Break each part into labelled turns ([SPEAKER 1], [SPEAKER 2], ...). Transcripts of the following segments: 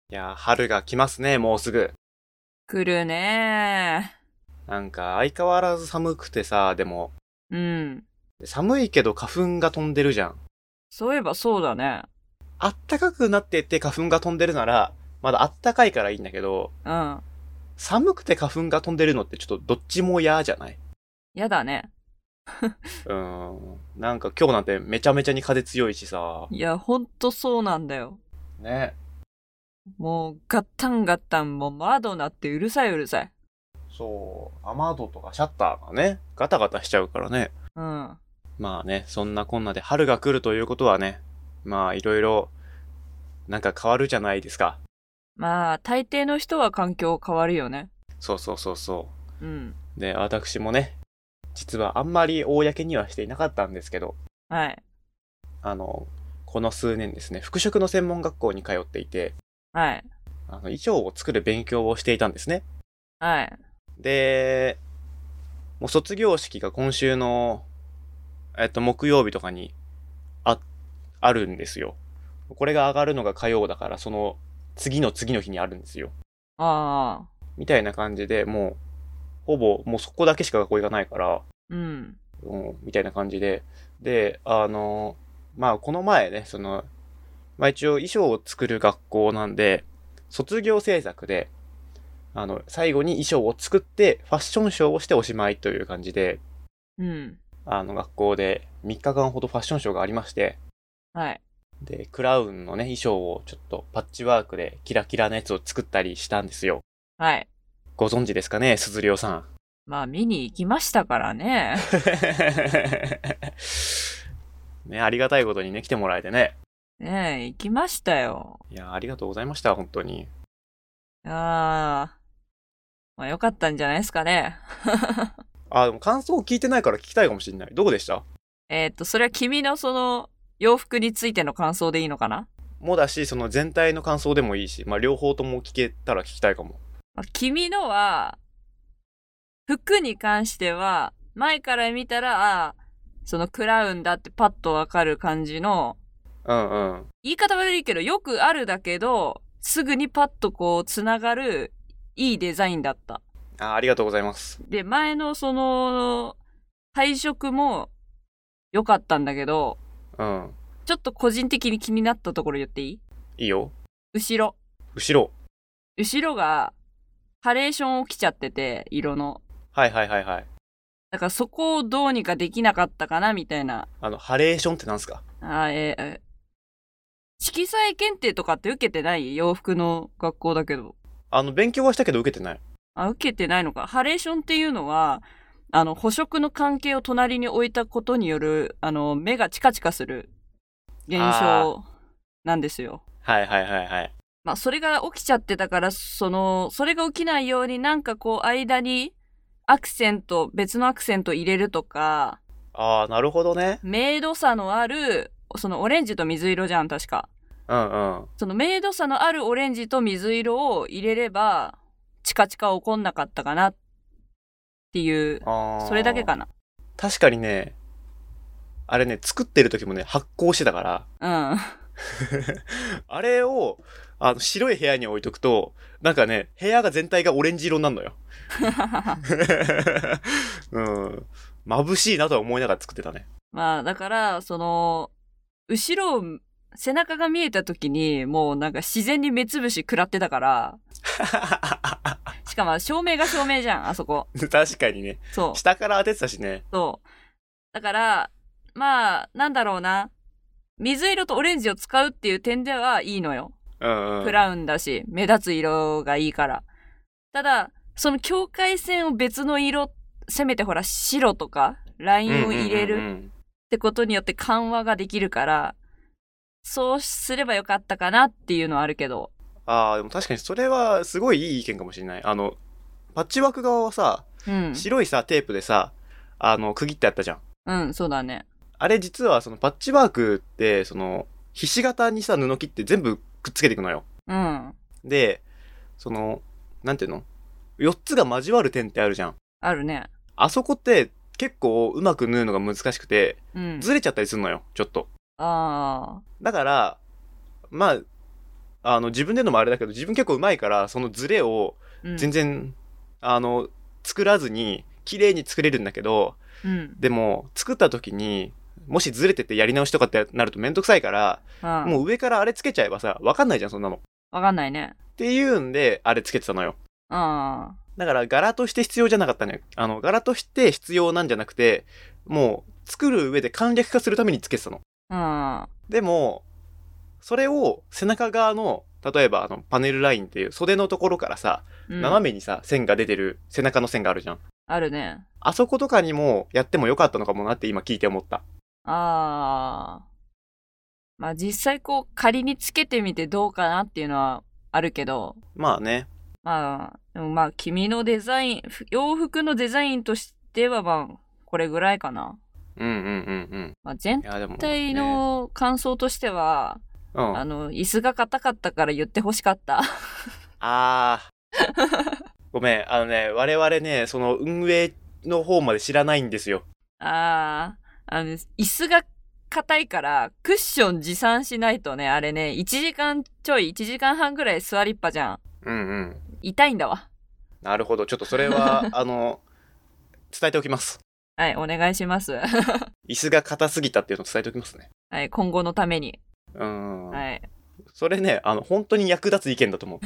[SPEAKER 1] いやー、春が来ますね、もうすぐ。
[SPEAKER 2] 来るね
[SPEAKER 1] なんか相変わらず寒くてさ、でも、
[SPEAKER 2] ー。うん。
[SPEAKER 1] 寒いけど花粉が飛んでるじゃん。
[SPEAKER 2] そういえばそうだね。
[SPEAKER 1] あったかくなってって花粉が飛んでるなら、まだあったかいからいいんだけど、
[SPEAKER 2] うん。
[SPEAKER 1] 寒くて花粉が飛んでるのってちょっとどっちも嫌じゃない？
[SPEAKER 2] やだね。
[SPEAKER 1] なんか今日なんてめちゃめちゃに風強いしさ。
[SPEAKER 2] いや、ほんとそうなんだよ。
[SPEAKER 1] ね。
[SPEAKER 2] もう、ガッタンガッタン、もう窓鳴ってうるさいうるさい。
[SPEAKER 1] そう、雨戸とかシャッターがね、ガタガタしちゃうからね。
[SPEAKER 2] うん。
[SPEAKER 1] まあね、そんなこんなで春が来るということはね、まあいろいろなんか変わるじゃないですか。
[SPEAKER 2] まあ、大抵の人は環境変わるよね。
[SPEAKER 1] そうそうそうそ
[SPEAKER 2] うん。
[SPEAKER 1] う。で、私もね、実はあんまり公にはしていなかったんですけど、
[SPEAKER 2] はい。
[SPEAKER 1] あの、この数年ですね、服飾の専門学校に通っていて、
[SPEAKER 2] はい。
[SPEAKER 1] 衣装を作る勉強をしていたんですね。
[SPEAKER 2] はい。
[SPEAKER 1] で、もう卒業式が今週の、木曜日とかにあ、あるんですよ。これが上がるのが火曜だから、その次の次の日にあるんですよ。
[SPEAKER 2] ああ。
[SPEAKER 1] みたいな感じで、もう、ほぼ、もうそこだけしか学校行かないから、
[SPEAKER 2] うん。
[SPEAKER 1] みたいな感じで。で、まあ、この前ね、まあ一応衣装を作る学校なんで、卒業制作で、最後に衣装を作って、ファッションショーをしておしまいという感じで、
[SPEAKER 2] うん。
[SPEAKER 1] 学校で3日間ほどファッションショーがありまして、
[SPEAKER 2] はい。
[SPEAKER 1] で、クラウンのね、衣装をちょっとパッチワークでキラキラなやつを作ったりしたんですよ。
[SPEAKER 2] はい。
[SPEAKER 1] ご存知ですかね、鈴涼さん。
[SPEAKER 2] まあ、見に行きましたからね。
[SPEAKER 1] ね、ありがたいことにね、来てもらえてね。
[SPEAKER 2] ねえ、行きましたよ。
[SPEAKER 1] いや、ありがとうございました、本当に。
[SPEAKER 2] ああ。まあ、よかったんじゃないですかね。
[SPEAKER 1] あ、でも感想を聞いてないから聞きたいかもしれない。どうでした？
[SPEAKER 2] それは君のその洋服についての感想でいいのかな？
[SPEAKER 1] もだし、その全体の感想でもいいし、まあ両方とも聞けたら聞きたいかも。
[SPEAKER 2] まあ君のは、服に関しては、前から見たら、そのクラウンだってパッとわかる感じの、
[SPEAKER 1] うんうん。
[SPEAKER 2] 言い方悪いけど、よくあるだけど、すぐにパッとこう、つながる、いいデザインだった。
[SPEAKER 1] ありがとうございます。
[SPEAKER 2] で、前のその、配色も良かったんだけど、
[SPEAKER 1] うん。
[SPEAKER 2] ちょっと個人的に気になったところ言っていい？
[SPEAKER 1] いいよ。
[SPEAKER 2] 後ろ。
[SPEAKER 1] 後ろ。
[SPEAKER 2] 後ろが、ハレーション起きちゃってて、色の。
[SPEAKER 1] はいはいはいはい。
[SPEAKER 2] だからそこをどうにかできなかったかな、みたいな。
[SPEAKER 1] ハレーションってなんすか？
[SPEAKER 2] 色彩検定とかって受けてない洋服の学校だけど。
[SPEAKER 1] 勉強はしたけど受けてない。
[SPEAKER 2] 受けてないのか。ハレーションっていうのは、補色の関係を隣に置いたことによる、目がチカチカする現象なんですよ。
[SPEAKER 1] はいはいはいはい。
[SPEAKER 2] まあ、それが起きちゃってたから、それが起きないようになんかこう、間に別のアクセント入れるとか、
[SPEAKER 1] なるほどね。
[SPEAKER 2] 明度差のある、そのオレンジと水色じゃん、確か。
[SPEAKER 1] うんうん。
[SPEAKER 2] その明度差のあるオレンジと水色を入れれば、チカチカ起こんなかったかなっていう、それだけかな。
[SPEAKER 1] 確かにね、あれね、作ってる時もね、発光してたから、
[SPEAKER 2] うん。
[SPEAKER 1] あれを、白い部屋に置いとくと、なんかね、部屋が全体がオレンジ色になるのよ。うん。眩しいなとは思いながら作ってたね。
[SPEAKER 2] まあ、だから、後ろ、背中が見えた時に、もうなんか自然に目つぶし食らってたから、しかも照明が照明じゃん、あそこ。
[SPEAKER 1] 確かにね。
[SPEAKER 2] そう。
[SPEAKER 1] 下から当ててたしね。
[SPEAKER 2] そう。だから、まあ、なんだろうな。水色とオレンジを使うっていう点ではいいのよ。
[SPEAKER 1] うんうん。
[SPEAKER 2] クラウンだし、目立つ色がいいから。ただ、その境界線を別の色、せめてほら白とかラインを入れるってことによって緩和ができるから、そうすればよかったかなっていうのはあるけど。
[SPEAKER 1] でも確かにそれはすごいいい意見かもしれない。パッチワーク側はさ、
[SPEAKER 2] うん。
[SPEAKER 1] 白いさ、テープでさ、区切ってあったじゃん。
[SPEAKER 2] うん、そうだね。
[SPEAKER 1] あれ実はそのパッチワークって、ひし形にさ、布切って全部くっつけていくのよ。
[SPEAKER 2] うん。
[SPEAKER 1] で、なんていうの ?4 つが交わる点ってあるじゃん。
[SPEAKER 2] あるね。
[SPEAKER 1] あそこって結構うまく縫うのが難しくて、
[SPEAKER 2] うん。
[SPEAKER 1] ずれちゃったりするのよ、ちょっと。
[SPEAKER 2] ああ。
[SPEAKER 1] だから、まあ、 自分でのもあれだけど、自分結構上手いから、そのズレを全然、作らずに、綺麗に作れるんだけど、でも、作った時に、もしずれててやり直しとかってなるとめんどくさいから、もう上からあれつけちゃえばさ、わかんないじゃん、そんなの。
[SPEAKER 2] わかんないね。
[SPEAKER 1] っていうんで、あれつけてたのよ。だから、柄として必要じゃなかったのよ。柄として必要なんじゃなくて、もう、作る上で簡略化するためにつけてたの。でも、それを背中側の、例えばパネルラインっていう袖のところからさ、斜めにさ、線が出てる背中の線があるじゃん。
[SPEAKER 2] あるね。
[SPEAKER 1] あそことかにもやってもよかったのかもなって今聞いて思った。
[SPEAKER 2] まあ実際こう仮につけてみてどうかなっていうのはあるけど。まあね。でもまあ君のデザイン、洋服のデザインとしてはまあこれぐらいかな。まあ、全体の感想としては、椅子が硬かったから言ってほしかった。
[SPEAKER 1] ごめん、我々ね、その運営の方まで知らないんですよ。
[SPEAKER 2] 椅子が硬いからクッション持参しないとね、あれね、1時間半ぐらい座りっぱじゃん。痛いんだわ。
[SPEAKER 1] なるほど、ちょっとそれは、伝えておきます。
[SPEAKER 2] はい、お願いします。
[SPEAKER 1] 椅子が硬すぎたっていうのを伝えておきますね。
[SPEAKER 2] はい、今後のために。
[SPEAKER 1] はい。それね、本当に役立つ意見だと思う。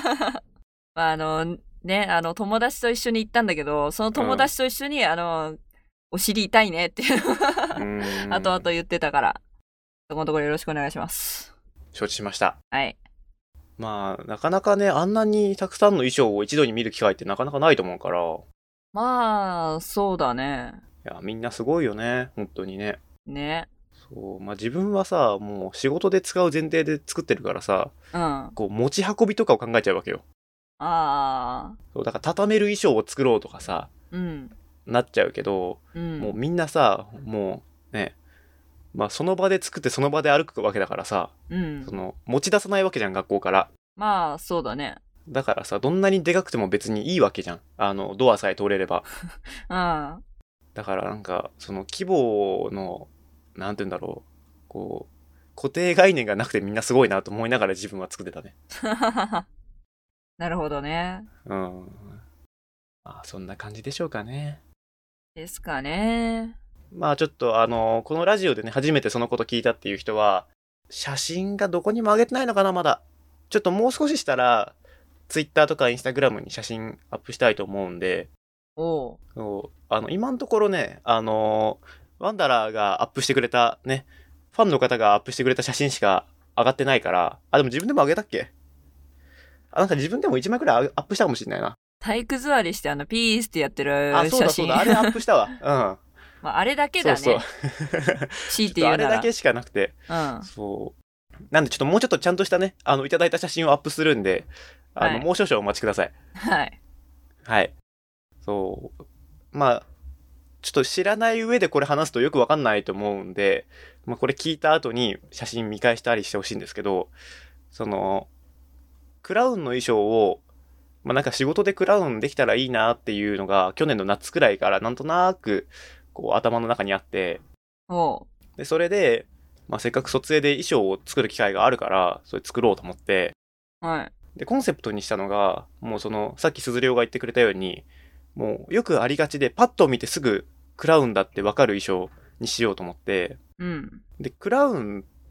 [SPEAKER 2] 友達と一緒に行ったんだけど、その友達と一緒に、お尻痛いねって後々言ってたから、そこのところよろしくお願いします。
[SPEAKER 1] 承知しました。
[SPEAKER 2] はい。
[SPEAKER 1] まあ、なかなかね、あんなにたくさんの衣装を一度に見る機会ってなかなかないと思うから。
[SPEAKER 2] まあ、そうだね。
[SPEAKER 1] いや、みんなすごいよね、本当にね。
[SPEAKER 2] ね。
[SPEAKER 1] そう、まあ自分はさ、もう仕事で使う前提で作ってるからさ、こう持ち運びとかを考えちゃうわけよ。そう、だから畳める衣装を作ろうとかさ、なっちゃうけど、もうみんなさ、もうね、まあその場で作ってその場で歩くわけだからさ、その持ち出さないわけじゃん、学校から。
[SPEAKER 2] まあ、そうだね。
[SPEAKER 1] だからさ、どんなにでかくても別にいいわけじゃん。ドアさえ通れれば。だからなんか、その規模の、なんて言うんだろう。こう、固定概念がなくてみんなすごいなと思いながら自分は作ってたね。
[SPEAKER 2] なるほどね。
[SPEAKER 1] まあ、そんな感じでしょうかね。
[SPEAKER 2] ですかね。
[SPEAKER 1] まあちょっとこのラジオでね、初めてそのこと聞いたっていう人は、写真がどこにも上げてないのかな、まだ。ちょっともう少ししたら、Twitter とか Instagram に写真アップしたいと思うんで、今のところね、ワンダラーがアップしてくれたね、ファンの方がアップしてくれた写真しか上がってないから、でも自分でも上げたっけ？なんか自分でも1枚くらいアップしたかもしれないな。
[SPEAKER 2] 体育座りしてピースってやってる写真。
[SPEAKER 1] そうだ、あれアップしたわ。
[SPEAKER 2] まあ、あれだけだね。
[SPEAKER 1] そう。
[SPEAKER 2] 強いて言うなら。
[SPEAKER 1] あれだけしかなくて。そう。なんでちょっともうちょっとちゃんとしたね、いただいた写真をアップするんで、もう少々お待ちください。はい。そう。まあ、ちょっと知らない上でこれ話すとよくわかんないと思うんで、まあこれ聞いた後に写真見返したりしてほしいんですけど、その、クラウンの衣装を、まあなんか仕事でクラウンできたらいいなっていうのが去年の夏くらいからなんとなくこう頭の中にあって、で、それで、まあせっかく卒営で衣装を作る機会があるから、それ作ろうと思って、で、コンセプトにしたのが、もうその、さっき鈴涼が言ってくれたように、もうよくありがちでパッと見てすぐクラウンだってわかる衣装にしようと思って、で、クラウンって、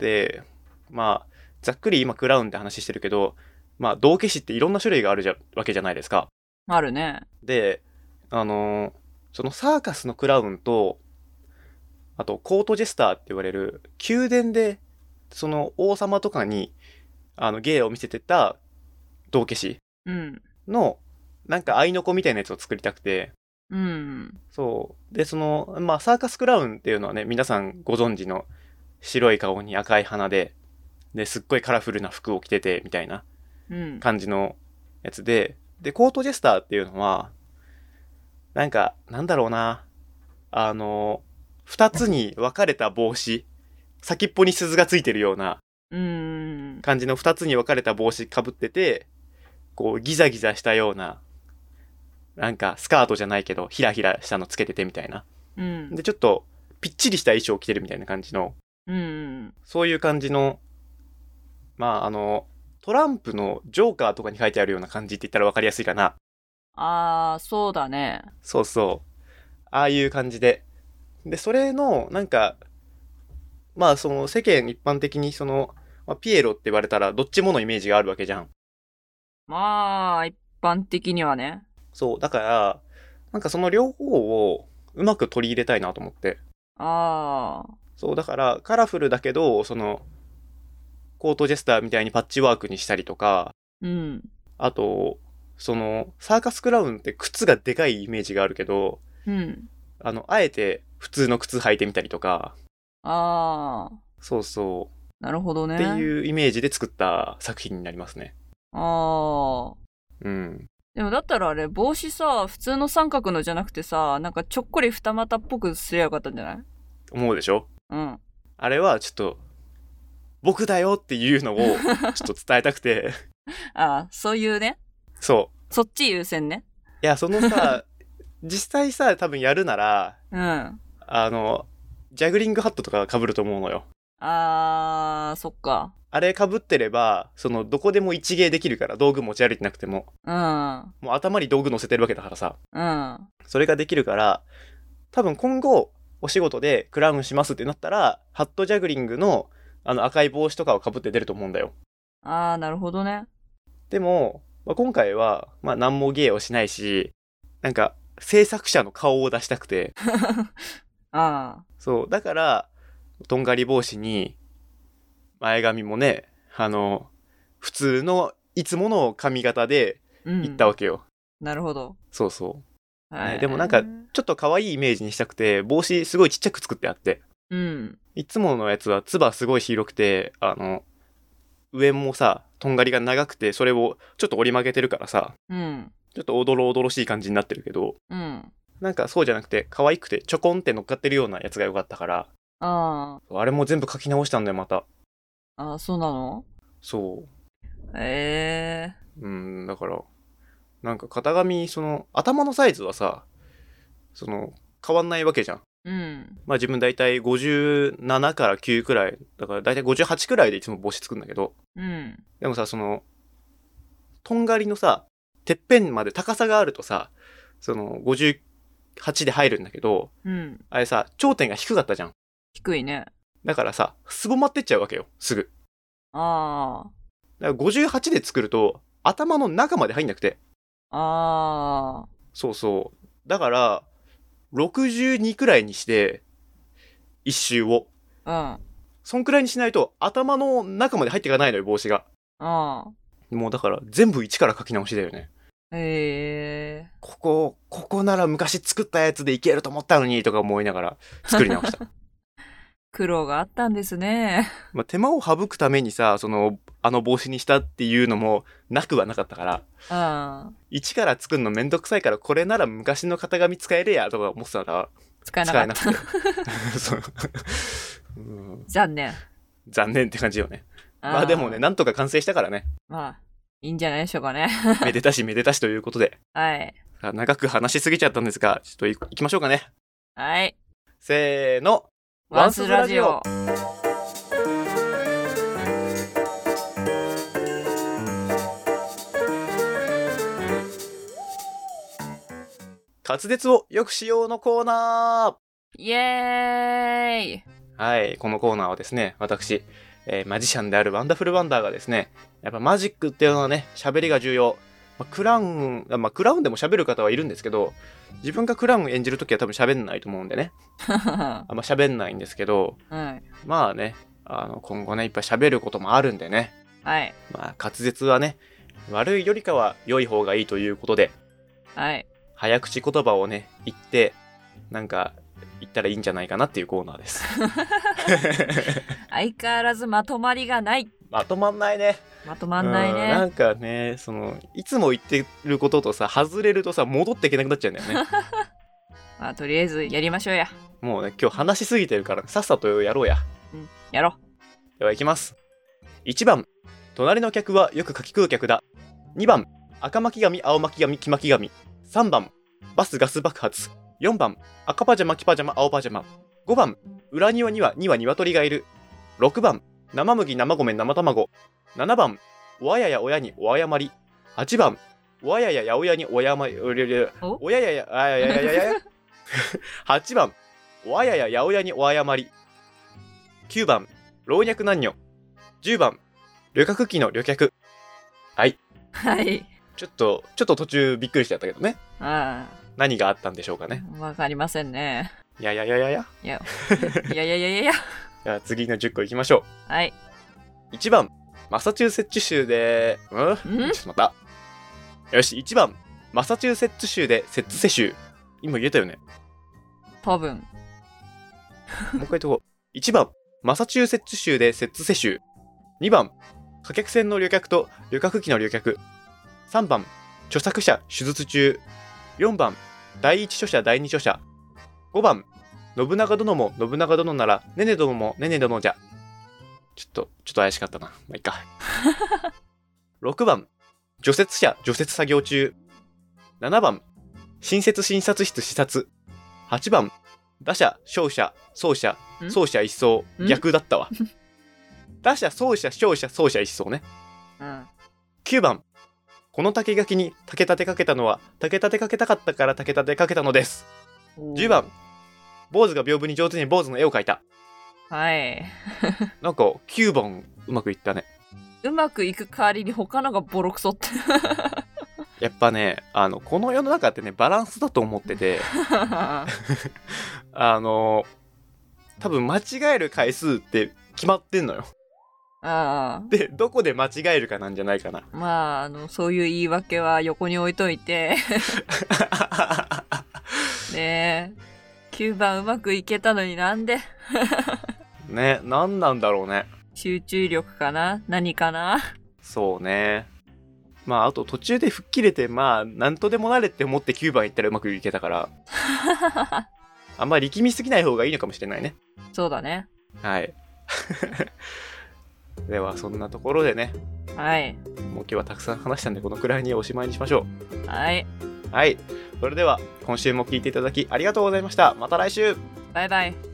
[SPEAKER 1] まあ、ざっくり今クラウンって話してるけど、まあ、道化師っていろんな種類があるわけじゃないですか。
[SPEAKER 2] あるね。
[SPEAKER 1] で、そのサーカスのクラウンと、あと、コートジェスターって言われる、宮殿で、その王様とかに、芸を見せてた道化師の、なんか合いの子みたいなやつを作りたくて、そう。で、まあ、サーカスクラウンっていうのはね、皆さんご存知の白い顔に赤い鼻で、すっごいカラフルな服を着てて、みたいな感じのやつで、コートジェスターっていうのは、なんか、なんだろうな、二つに分かれた帽子、先っぽに鈴がついてるような、感じの二つに分かれた帽子かぶってて、こうギザギザしたような、なんかスカートじゃないけどヒラヒラしたのつけててみたいな、でちょっとぴっちりした衣装を着てるみたいな感じの、そういう感じの、まあトランプのジョーカーとかに書いてあるような感じって言ったら分かりやすいかな。
[SPEAKER 2] そうだね。
[SPEAKER 1] そうそう。ああいう感じで。で、それの、なんか、まあ、その世間一般的にピエロって言われたらどっちものイメージがあるわけじゃん。
[SPEAKER 2] まあ、一般的にはね。
[SPEAKER 1] そう。だから、なんかその両方をうまく取り入れたいなと思って。そう。だから、カラフルだけど、コートジェスターみたいにパッチワークにしたりとか、
[SPEAKER 2] うん。
[SPEAKER 1] あと、サーカスクラウンって靴がでかいイメージがあるけど、
[SPEAKER 2] うん。
[SPEAKER 1] あえて普通の靴履いてみたりとか、そうそう。
[SPEAKER 2] なるほどね。
[SPEAKER 1] っていうイメージで作った作品になりますね。うん。
[SPEAKER 2] でもだったらあれ、帽子さ、普通の三角のじゃなくてさ、なんかちょっこり二股っぽくすりゃよかったんじゃない？
[SPEAKER 1] 思うでしょ？
[SPEAKER 2] うん。
[SPEAKER 1] あれはちょっと、僕だよっていうのをちょっと伝えたくて。
[SPEAKER 2] そういうね。
[SPEAKER 1] そう。
[SPEAKER 2] そっち優先ね。
[SPEAKER 1] いや、実際さ、多分やるなら、
[SPEAKER 2] うん。
[SPEAKER 1] ジャグリングハットとか被ると思うのよ。
[SPEAKER 2] そっか。
[SPEAKER 1] あれ被ってれば、どこでも一芸できるから、道具持ち歩いてなくても。
[SPEAKER 2] うん。
[SPEAKER 1] もう頭に道具乗せてるわけだからさ。
[SPEAKER 2] うん。
[SPEAKER 1] それができるから、多分今後、お仕事でクラウンしますってなったら、ハットジャグリングの、赤い帽子とかを被って出ると思うんだよ。
[SPEAKER 2] なるほどね。
[SPEAKER 1] でも、今回は、何も芸をしないし、なんか、制作者の顔を出したくて。そう。だから、とんがり帽子に、前髪もね、普通の、いつもの髪型で行ったわけよ。
[SPEAKER 2] なるほど。
[SPEAKER 1] そうそう。ね、でもなんか、ちょっと可愛いイメージにしたくて、帽子すごいちっちゃく作ってあって。
[SPEAKER 2] うん。
[SPEAKER 1] いつものやつは、つばすごい広くて、上もさ、とんがりが長くて、それをちょっと折り曲げてるからさ、
[SPEAKER 2] うん。
[SPEAKER 1] ちょっとおどろおどろしい感じになってるけど、
[SPEAKER 2] うん。
[SPEAKER 1] なんかそうじゃなくて、可愛くてちょこんって乗っかってるようなやつが良かったから、あれも全部書き直したんだよ、また。
[SPEAKER 2] そうなの？
[SPEAKER 1] そう。だから、なんか型紙、頭のサイズはさ、変わんないわけじゃん。
[SPEAKER 2] うん。
[SPEAKER 1] 自分だいたい57から9くらい、だからだいたい58くらいでいつも帽子作るんだけど、
[SPEAKER 2] うん。
[SPEAKER 1] でもさ、とんがりのさ、てっぺんまで高さがあるとさ、58で入るんだけど、
[SPEAKER 2] うん。
[SPEAKER 1] あれさ、頂点が低かったじゃん。
[SPEAKER 2] 低いね。
[SPEAKER 1] だからさ、すぼまってっちゃうわけよ、すぐ。だから58で作ると、頭の中まで入んなくて。そうそう。だから、62くらいにして、一周を。そんくらいにしないと、頭の中まで入っていかないのよ、帽子が。もうだから、全部一から書き直しだよね。ここなら昔作ったやつでいけると思ったのに、とか思いながら作り直した。
[SPEAKER 2] 苦労があったんですね。
[SPEAKER 1] 手間を省くためにさ、帽子にしたっていうのもなくはなかったから、一から作るのめんどくさいから、これなら昔の型紙使えるや、とか思ってたら、
[SPEAKER 2] 使えなくて。残念。
[SPEAKER 1] 残念って感じよね。でもね、なんとか完成したからね。
[SPEAKER 2] いいんじゃないでしょうかね。
[SPEAKER 1] めでたしめでたしということで。
[SPEAKER 2] はい。
[SPEAKER 1] 長く話しすぎちゃったんですが、ちょっと行きましょうかね。
[SPEAKER 2] はい。
[SPEAKER 1] せーの。
[SPEAKER 2] ワンスラジオ。
[SPEAKER 1] 滑舌を良くしようのコーナー。
[SPEAKER 2] イエーイ。
[SPEAKER 1] はい、このコーナーはですね、私、マジシャンであるワンダフルワンダーがですね、やっぱマジックっていうのはね、喋りが重要。クラウンでも喋る方はいるんですけど、自分がクラウン演じるときは多分喋んないと思うんでね。喋んないんですけど、ね、今後ね、いっぱい喋ることもあるんでね。
[SPEAKER 2] はい。
[SPEAKER 1] 滑舌はね、悪いよりかは良い方がいいということで、
[SPEAKER 2] はい。
[SPEAKER 1] 早口言葉をね、言って、なんか、言ったらいいんじゃないかなっていうコーナーです。
[SPEAKER 2] 相変わらずまとまりがない。
[SPEAKER 1] まとまんないね。なんかね、いつも言ってることとさ、外れるとさ、戻っていけなくなっちゃうんだよね。
[SPEAKER 2] とりあえずやりましょうや。
[SPEAKER 1] もうね、今日話しすぎてるから、さっさとやろうや。
[SPEAKER 2] やろう。
[SPEAKER 1] では行きます。1番、隣の客はよく柿食う客だ。2番、赤巻紙、青巻紙、黄巻紙。3番、バスガス爆発。4番、赤パジャマ、黄パジャマ、青パジャマ。5番、裏庭には鶏がいる。6番、生麦、生米、生卵。7番、 おあやや親にお謝り。8番、おあやややおやにおやまり、おややや、あややややや。8番、おあやややおやにお謝り。9番、老若男女。10番、旅客機の旅客。はい。
[SPEAKER 2] はい。
[SPEAKER 1] ちょっと途中びっくりしちゃったけどね。
[SPEAKER 2] ああ。
[SPEAKER 1] 何があったんでしょうかね。
[SPEAKER 2] わかりませんね。
[SPEAKER 1] いや。いや。じゃあ次の10個いきましょ
[SPEAKER 2] う。はい。
[SPEAKER 1] 1番、マサチューセッツ州で、ちょっと待った。よし、1番、マサチューセッツ州でセッツセ州。今言えたよね。
[SPEAKER 2] 多分。
[SPEAKER 1] もう一回言っとこう。1番、マサチューセッツ州でセッツセ州。2番、貨客船の旅客と旅客機の旅客。3番、著作者手術中。4番、第一著者第二著者。5番、信長殿も信長殿なら、ねね殿もねね殿じゃ。ちょっと怪しかったな。まあ、いいか。6番、除雪車除雪作業中。7番、新設診察室視察。8番、打者勝者走者走者一掃。逆だったわ。打者走者勝者走者一掃ね。9番、この竹垣に竹立てかけたのは竹立てかけたかったから竹立てかけたのです。10番、坊主が屏風に上手に坊主の絵を描いた。
[SPEAKER 2] はい。
[SPEAKER 1] なんか9番うまくいったね。
[SPEAKER 2] うまくいく代わりに他のがボロクソって。
[SPEAKER 1] やっぱね、この世の中ってね、バランスだと思ってて、多分間違える回数って決まってんのよ。で、どこで間違えるかなんじゃないかな。
[SPEAKER 2] まあ、そういう言い訳は横に置いといて。ねえ、9番うまくいけたのになんで。
[SPEAKER 1] ね、なんなんだろうね。
[SPEAKER 2] 集中力かな？何かな？
[SPEAKER 1] そうね。まあ、あと途中で吹っ切れて、まあ、なんとでもなれって思って9番いったらうまくいけたから。あんまり力みすぎない方がいいのかもしれないね。
[SPEAKER 2] そうだね。
[SPEAKER 1] はい。では、そんなところでね。
[SPEAKER 2] はい。
[SPEAKER 1] もう今日はたくさん話したんで、このくらいにおしまいにしましょ
[SPEAKER 2] う。はい。
[SPEAKER 1] はい。それでは、今週も聞いていただきありがとうございました。また来週。
[SPEAKER 2] バイバイ。